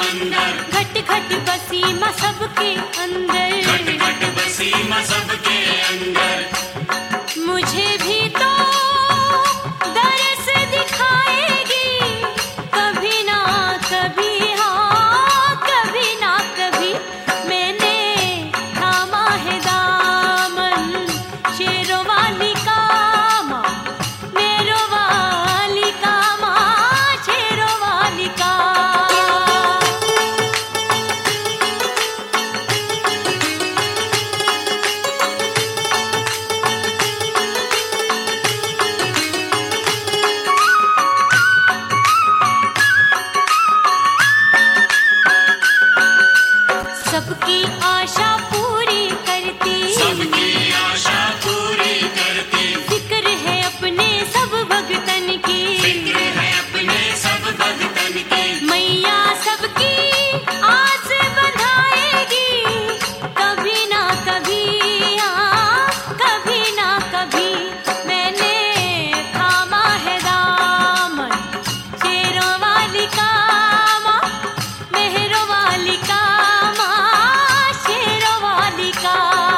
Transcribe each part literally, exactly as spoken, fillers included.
अंदर, घट घट बसी माँ सबके अंदर, घट घट बसी माँ सबके अंदर। मुझे भी तो दरस दिखाएगी कभी ना कभी, हाँ कभी ना कभी। मैंने थामा है दामन शेरों वाली का माँ, मेरों वाली का माँ, शेरों वाली का। सबकी आशा पूरी करती, सबकी आशा पूरी करती, फिक्र है अपने सब भगतन की, फिक्र है अपने सब भगतन की। मैया सबकी आस बंधाएगी कभी ना कभी, हाँ कभी ना कभी। मैंने थामा है दामन शेरों वाली का माँ, मेहरों वाली का माँ, शेरों वाली का।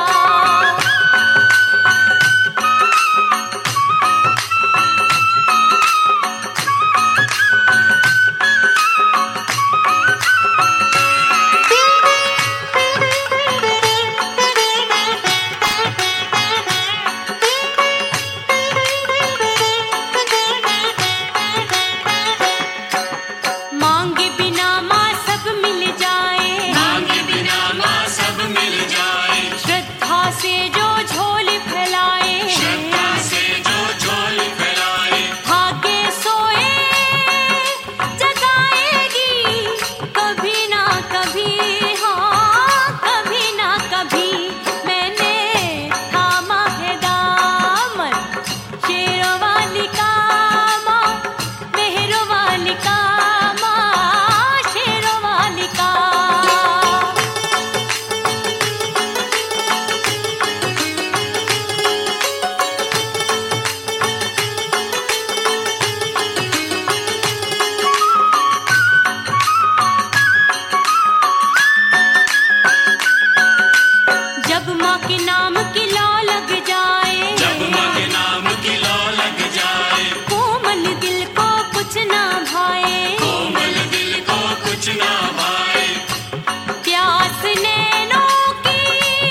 मांगे बिना माँ सब मिल जाए, मांगे बिना माँ सब मिल जाए, श्रद्धा से जो झोली फैलाए, श्रद्धा से जो झोली फैलाए। भाग्य सोए जगाएगी कभी ना कभी, हाँ कभी ना कभी। मैंने थामा है दामन शेरों वाली का माँ, मेहरों वाली का माँ, शेरों वाली का। जब माँ के नाम की लौ लग जाए, जब माँ के नाम की लौ लग जाए, कोमल दिल को कुछ ना भाए, कोमल दिल को कुछ ना भाए। प्यास नैनों की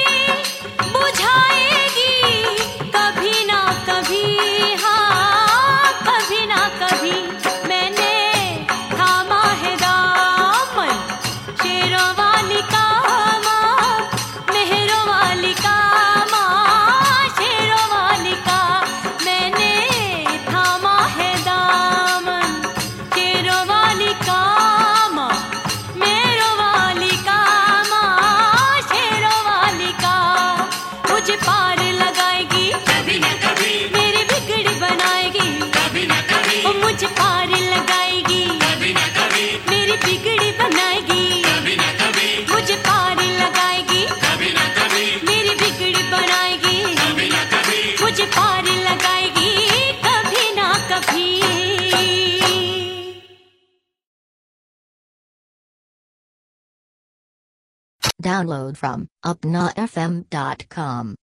बुझाएगी कभी ना कभी, हाँ कभी ना कभी। मैंने थामा है दामन शेरों वाली का माँ, मेहरों वाली का माँ, शेरों वाली का। मैंने थामा है दामन शेरों वाली का माँ, मेरों वाली का माँ, शेरों वाली का। मुझे पार लगाएगी कभी न कभी, मेरी बिगड़ी बनाएगी, कभी न कभी, वो मुझे पार लगाएगी कभी न कभी, मेरी बिगड़ी बनाएगी, कभी न कभी, मुझे पार लगाएगी कभी न कभी, मेरी बिगड़ी बनाएगी, कभी न कभी। मुझे पार लगाएगी कभी ना कभी। Download from upna f m dot com.